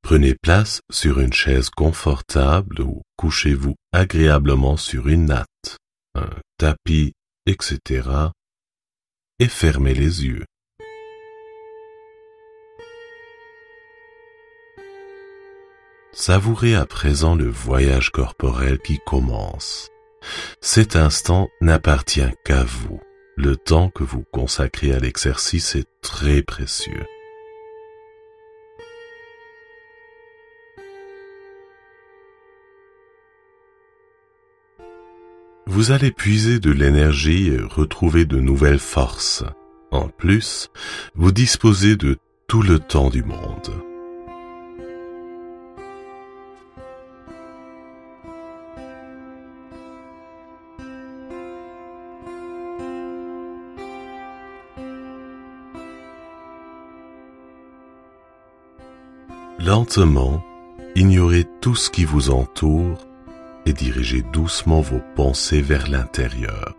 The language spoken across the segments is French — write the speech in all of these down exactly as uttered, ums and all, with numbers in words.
Prenez place sur une chaise confortable ou couchez-vous agréablement sur une natte, un tapis, et cetera et fermez les yeux. Savourez à présent le voyage corporel qui commence. Cet instant n'appartient qu'à vous. Le temps que vous consacrez à l'exercice est très précieux. Vous allez puiser de l'énergie et retrouver de nouvelles forces. En plus, vous disposez de tout le temps du monde. Lentement, ignorez tout ce qui vous entoure et dirigez doucement vos pensées vers l'intérieur.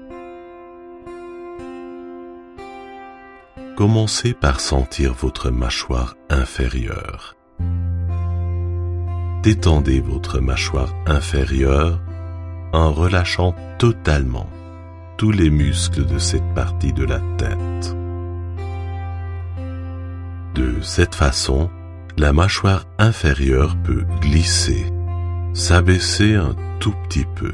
Commencez par sentir votre mâchoire inférieure. Détendez votre mâchoire inférieure en relâchant totalement tous les muscles de cette partie de la tête. De cette façon, la mâchoire inférieure peut glisser, s'abaisser un tout petit peu.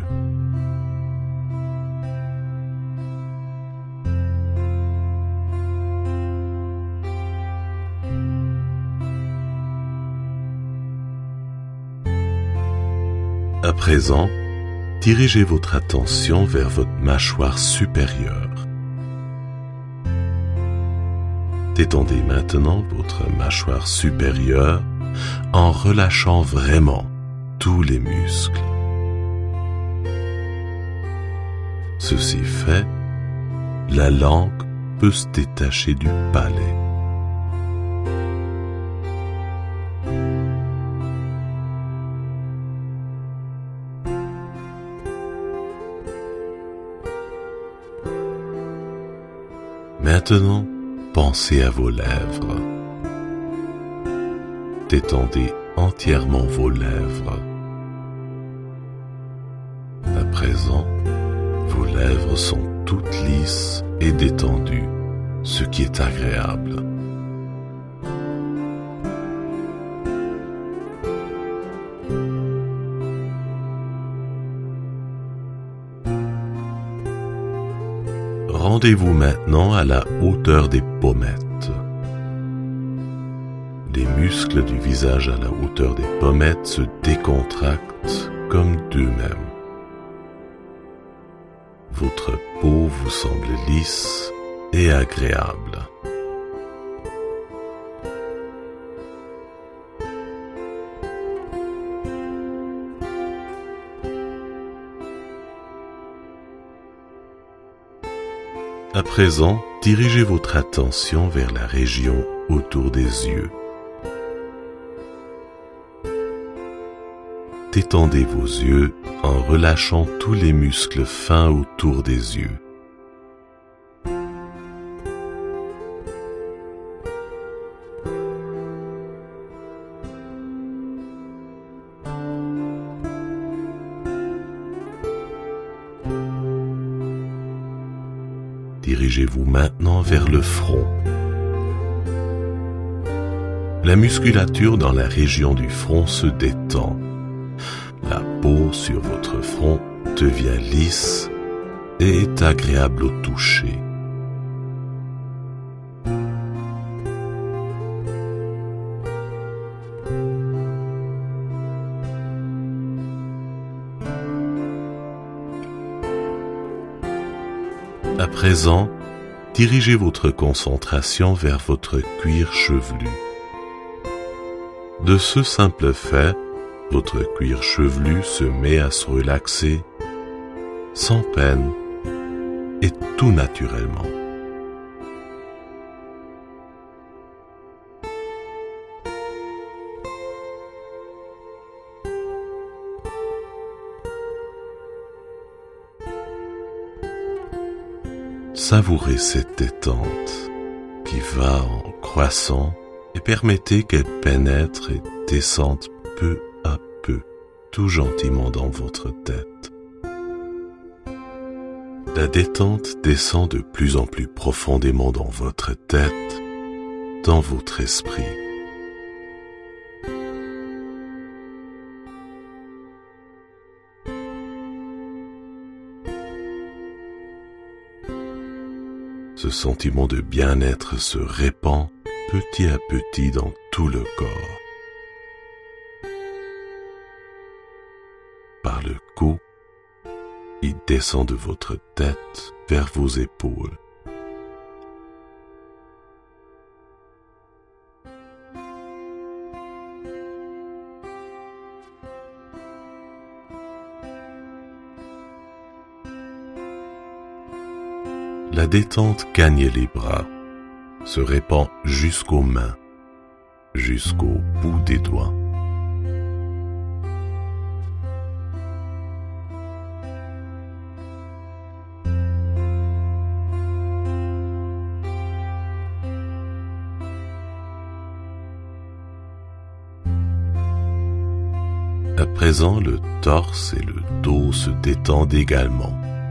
À présent, dirigez votre attention vers votre mâchoire supérieure. Détendez maintenant votre mâchoire supérieure en relâchant vraiment tous les muscles. Ceci fait, la langue peut se détacher du palais. Maintenant, pensez à vos lèvres. Détendez entièrement vos lèvres. À présent, vos lèvres sont toutes lisses et détendues, ce qui est agréable. Rendez-vous maintenant à la hauteur des pommettes. Les muscles du visage à la hauteur des pommettes se décontractent comme d'eux-mêmes. Votre peau vous semble lisse et agréable. À présent, dirigez votre attention vers la région autour des yeux. Détendez vos yeux en relâchant tous les muscles fins autour des yeux. Dirigez-vous maintenant vers le front. La musculature dans la région du front se détend. La peau sur votre front devient lisse et est agréable au toucher. À présent, dirigez votre concentration vers votre cuir chevelu. De ce simple fait, votre cuir chevelu se met à se relaxer sans peine et tout naturellement. Savourez cette détente qui va en croissant et permettez qu'elle pénètre et descende peu à peu, tout gentiment dans votre tête. La détente descend de plus en plus profondément dans votre tête, dans votre esprit. Ce sentiment de bien-être se répand petit à petit dans tout le corps. Par le cou, il descend de votre tête vers vos épaules. La détente gagne les bras, se répand jusqu'aux mains, jusqu'au bout des doigts. À présent, le torse et le dos se détendent également.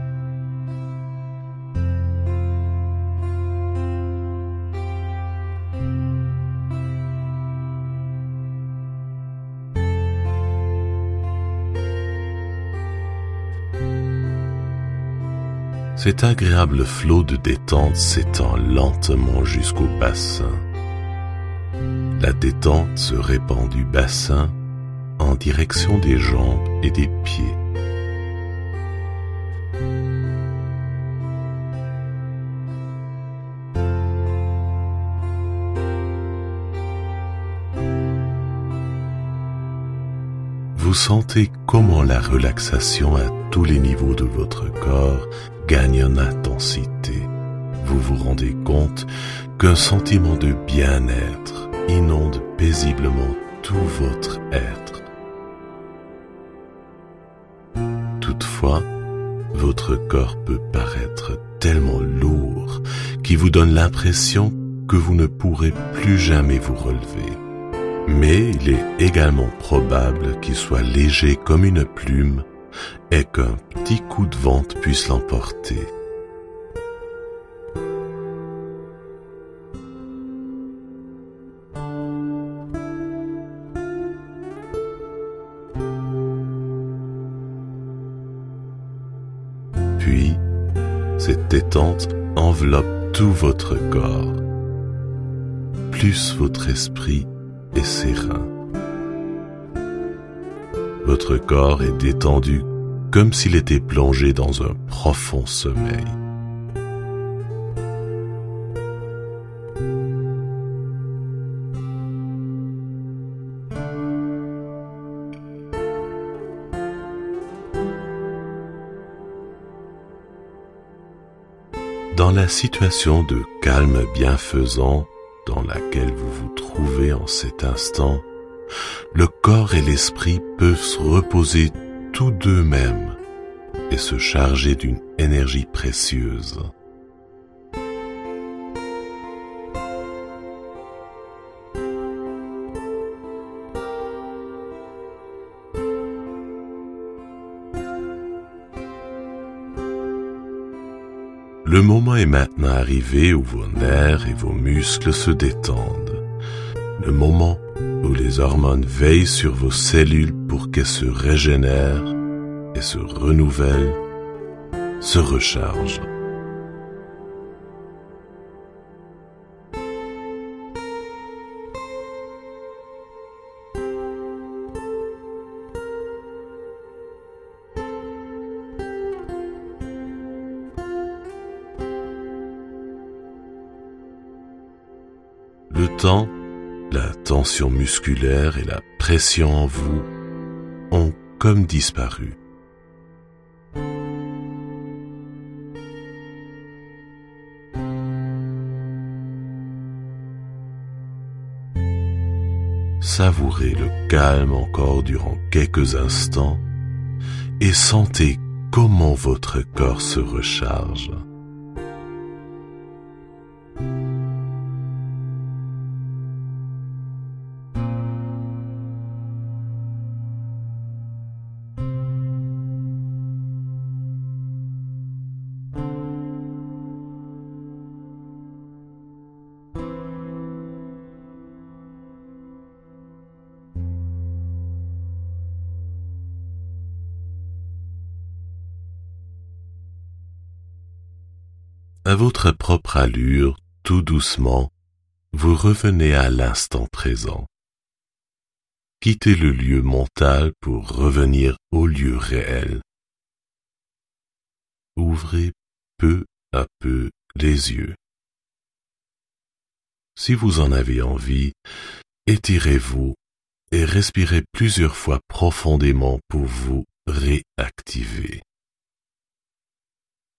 Cet agréable flot de détente s'étend lentement jusqu'au bassin. La détente se répand du bassin en direction des jambes et des pieds. Vous sentez comment la relaxation à tous les niveaux de votre corps gagne en intensité. Vous vous rendez compte qu'un sentiment de bien-être inonde paisiblement tout votre être. Toutefois, votre corps peut paraître tellement lourd qu'il vous donne l'impression que vous ne pourrez plus jamais vous relever. Mais il est également probable qu'il soit léger comme une plume et qu'un petit coup de vent puisse l'emporter. Puis, cette détente enveloppe tout votre corps, plus votre esprit est serein. Votre corps est détendu comme s'il était plongé dans un profond sommeil. Dans la situation de calme bienfaisant dans laquelle vous vous trouvez en cet instant, le corps et l'esprit peuvent se reposer tous d'eux-mêmes et se charger d'une énergie précieuse. Le moment est maintenant arrivé où vos nerfs et vos muscles se détendent. Le moment où les hormones veillent sur vos cellules pour qu'elles se régénèrent et se renouvellent, se rechargent. Le temps, la tension musculaire et la pression en vous ont comme disparu. Savourez le calme encore durant quelques instants et sentez comment votre corps se recharge. À votre propre allure, tout doucement, vous revenez à l'instant présent. Quittez le lieu mental pour revenir au lieu réel. Ouvrez peu à peu les yeux. Si vous en avez envie, étirez-vous et respirez plusieurs fois profondément pour vous réactiver.